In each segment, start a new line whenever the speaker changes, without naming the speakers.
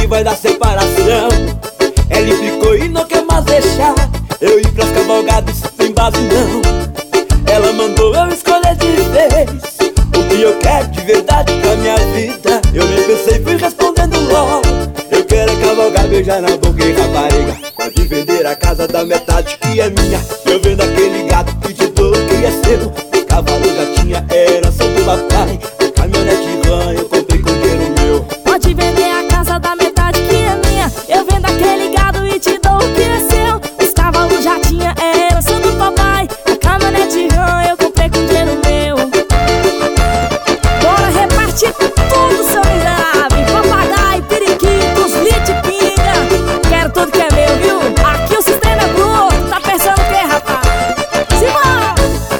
vai dar separação. Ela implicou e não quer mais deixar eu ir pras cavalgadas sem base não. Ela mandou eu escolher de vez o que eu quero de verdade pra minha vida. Eu nem pensei, fui respondendo logo. Eu quero cavalgar, beijar na boca e rapariga. Pode vender a casa da metade que é minha. Eu vendo aquele gato e te dou o que é seu. O cavalo já tinha herança do papai. A caminhonete van eu comprei com dinheiro meu.
Pode vender a casa da metade que é minha. Eu vendo aquele gado e te dou o que é seu. Os cavalos já tinha herança do papai. A caminhonete van eu comprei com dinheiro meu. Bora repartir tudo, seu miserável. Papagaio, periquitos, lite, pinga. Quero tudo que é meu, viu? Aqui o sistema é bruto. Tá pensando o que, rapaz? Simbora!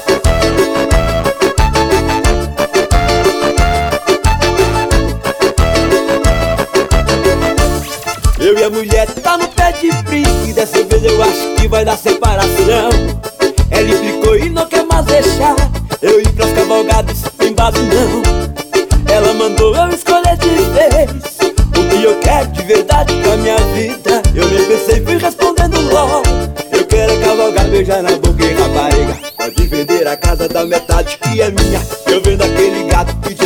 Eu e a mulher tá no pé de briga. Dessa vez eu acho que vai dar separação. Ela implicou e não quer mais deixar eu ir pras cavalgadas sem base não. Ela mandou eu escolher de vez o que eu quero de verdade pra minha vida. Eu nem pensei, fui respondendo logo. Eu quero cavalgar, beijar na boca e rapariga. Pode vender a casa da metade que é minha. Eu vendo aquele gato e